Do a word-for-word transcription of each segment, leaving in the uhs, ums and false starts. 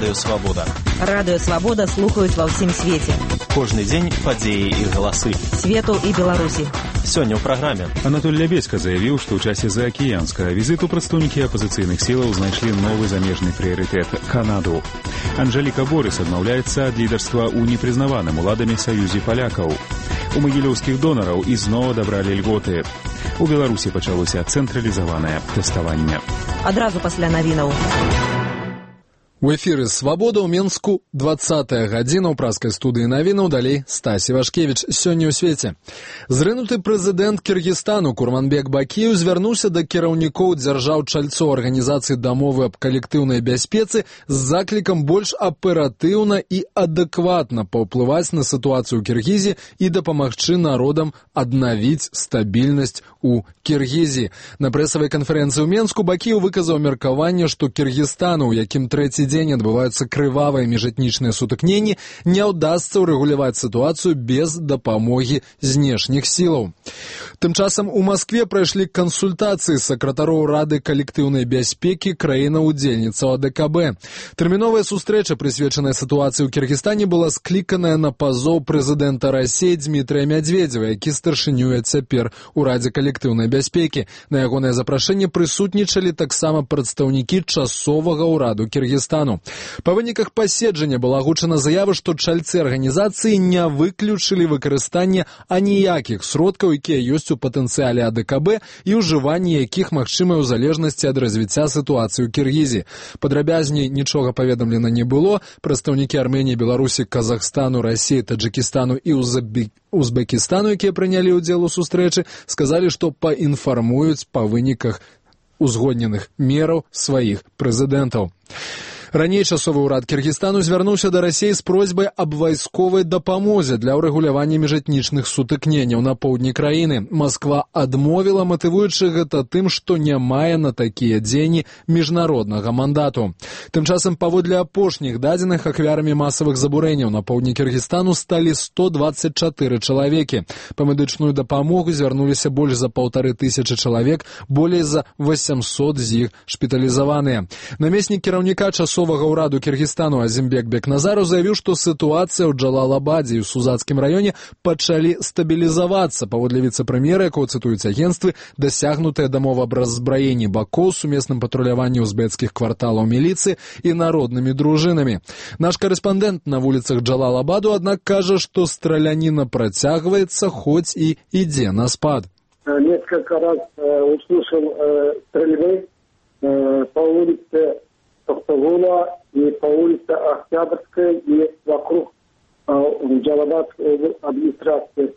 Радыё Свабода. Радыё Свабода слухаюць ва ўсім свеце. Кожны дзень падзеі і галасы. Свету і Беларусі. Сёння ў праграме. Анатоль Лябедзька заявіў, што ў часе заакіянскага візіту прадстаўнікі апазіцыйных сілаў знайшлі новы замежны прыярытэт – Канаду. Анжэліка Борыс адмаўляецца ад лідарства ў непрызнаваным уладамі саюзе палякаў. У магілёўскіх донараў ізноў адабралі льготы. У Беларусі пачалося цэнтралізаванае тэставанне. Адразу пасля навінаў. У эфіры «Свабода» ў Менску, дваццатая гадзіна ў праскай студыі навінаў, далей Стась Івашкевіч. Сёння ў свеце. Зрынуты прэзідэнт Кіргізстану Курманбек Бакіеў звярнуўся да кіраўнікоў дзяржаў-чальцоў арганізацыі дамовы аб калектыўнай бяспецы з заклікам больш аператыўна і адэкватна паўплываць на сітуацыю ў Кіргізіі і дапамагчы народам аднавіць стабільнасць у Кіргізіі. На прэсавай канферэнцыі ў Менску Бакіеў выказаў меркаванне, што Кіргізстану, у якім трэці дзень адбываюцца крывавыя міжэтнічныя сутыкненні, не ўдасца ўрэгуляваць сітуацыю без дапамогі знешніх сілаў. Тым часам у Маскве прайшлі кансультацыі сакратароў Рады калектыўнай бяспекі краінаў-удзельніцаў А Дэ Ка Бэ. Тэрміновая сустрэча, прысвечаная сітуацыі ў Кіргізстане, была скліканая на пазоў прэзідэнта Расіі Дмітрыя Мядзведзева, які старшынюе цяпер у Радзе калектыўнай бяспекі. На ягонае запрашэнне прысутнічалі таксама прадстаўнікі часовага ўраду Кіргізстану. Па выніках паседжання была агучана заява, што чальцы арганізацыі не выключылі выкарыстанне аніякіх сродкаў, якія ёсць у патэнцыяле А Дэ Ка Бэ і ўжыванне якіх магчымае ў залежнасці ад развіцця сітуацыі ў Кіргізіі. Падрабязней нічога паведамлена не было. Прадстаўнікі Арменіі, Беларусі, Казахстану, Расіі, Таджыкістану і Узбекістану, якія прынялі ўдзел у сустрэчы, сказалі, што паінфармуюць па выніках узгодненых мераў сваіх прэзідэнтаў. Раней часовы ўрад Кіргізстану звярнуўся да Расіі з просьбай аб вайсковай дапамозе для ўрэгулявання міжэтнічных сутыкненняў на поўдні краіны. Масква адмовіла, матывуючы гэта тым, што не мае на такія дзені міжнароднага мандату. Тым часам, паводле апошніх дадзеных, ахвярамі масавых забурэнняў на поўдні Кіргізстану сталі сто дваццаць чатыры чалавекі. Па медычную дапамогу звярнуліся больш за паўтары тысячы чалавек, болей за восемьсот з іх шпіталізаваныя. Намеснік кіраўніка часовага ўраду Кіргізстану Азімбек Бекназаров заявіў, што сітуацыя ў Джалалабадзе і ў Сузацкім раёне пачалі стабілізавацца. Паводле віцэ-прэм'ера, якого цытуюць агенцтвы, дасягнутая дамова аб разбраенні бакоў, сумесным патруляванні узбекскіх кварталаў міліцыі і народнымі дружынамі. Наш карэспандэнт на вуліцах Джалалабаду, аднак, кажа, што страляніна працягваецца, хоць і ідзе на спад. Несколько раз э, услышал э, стрельбы э, по улице Тохтогула и по улице Октябрьской и вокруг э, Джалалабадской администрации.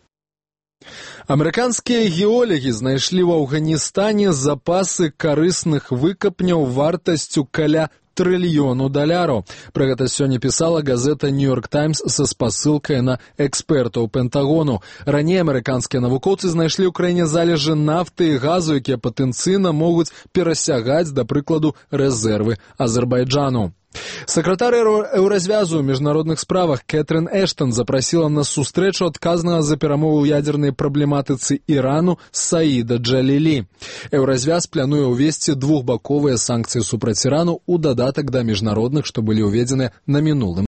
Амерыканскія геолагі знайшлі ў Афганістане запасы карысных выкапняў вартасцю каля трыльёну даляраў. Пра гэта сёння пісала газета «Нью-Йорк Таймс» са спасылкай на экспертаў Пентагону. Раней амерыканскія навукоўцы знайшлі ў краіне залежы нафты і газу, якія патэнцыйна могуць перасягаць, да прыкладу, рэзервы Азербайджану. Сакратар Еўразвязу ў міжнародных справах Кэтрын Эштон запрасіла на сустрэчу адказнага за перамовы ў ядзернай праблематыцы Ірану Саіда Джалілі. Еўразвяз плануе ўвесці двухбаковыя санкцыі супраць Ірану ў дадатак да міжнародных, што былі ўведзены на мінулым